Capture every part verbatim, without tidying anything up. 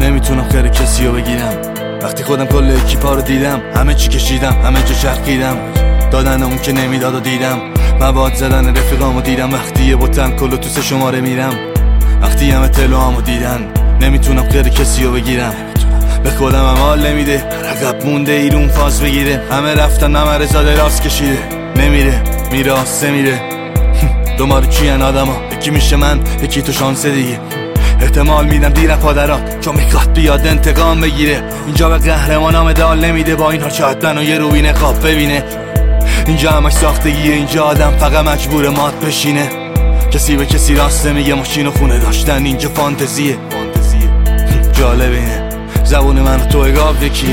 نمیتونم خیر کسی رو بگیرم. وقتی خودم کل اکیپا رو دیدم، همه چی کشیدم، همه جا چرخیدم، دادن اون که نمیداد و دیدم، مواد زدن رفیقامو دیدم. وقتی یه بوتن کلو تو سه شماره میرم، وقتی همه تلوامو دیدن، نمیتونم خیر کسی رو بگیرم. به خودم هم حال نمیده، عقب مونده ایرون فاز بگیره. همه رفتن همه رزاده راست کشیده، نمیره میره آسه میره. دومارو چیان آدما، یکی میشه من یکی تو شانسه دیگه. احتمال میدم دیرم پادرات چون میخواد بیاد انتقام بگیره. اینجا به قهرمانا مدال نمیده، با اینها شاید منو یه روی نقاب ببینه. اینجا همش ساختگیه، اینجا آدم فقط مجبور مات بشینه. کسی به کسی راست نمیگه، ماشین و خونه داشتن اینجا فانتزیه. جالب اینه زبون من و تو اگاب یکیه.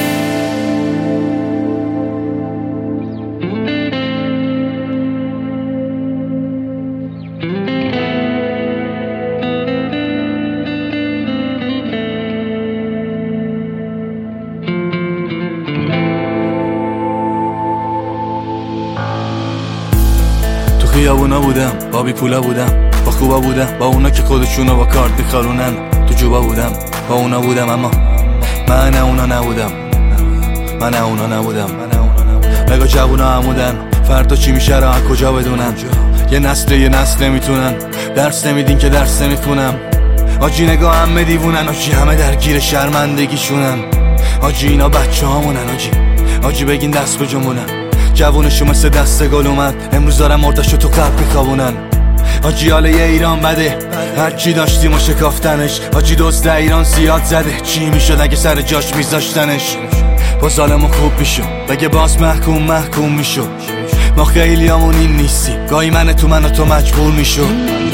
خیابونا بودم، با بی پولا بودم، با خوبا بودم، با اونا که خودشونو با کارت میخارونن. تو جوبا بودم، با اونا بودم، اما من نه اونا نبودم. من نه اونا نبودم. مگا جوونا همودن، فردا چی میشه را کجا بدونن. یه نسل یه نسل نمیتونن، درس نمیدین که درس نمیخونم. آجی نگاه همه دیوونن، آجی همه درگیر شرمندگیشونن. آجی اینا بچه هامونن، آجی آجی بگین دست به جمونن. جوونشو مثل دست گل اومد، امروز دارم مردشو تو قبل میخوابونن. آجی حاله یه ایران بده، هرچی داشتیم و شکافتنش. آجی دوست ایران زیاد زده، چی میشد اگه سر جاش میذاشتنش. با ظالمون خوب میشو، بگه باز محکوم محکوم میشو. ما خیلی همون این نیستی، گاهی من تو من و تو مجبور میشو.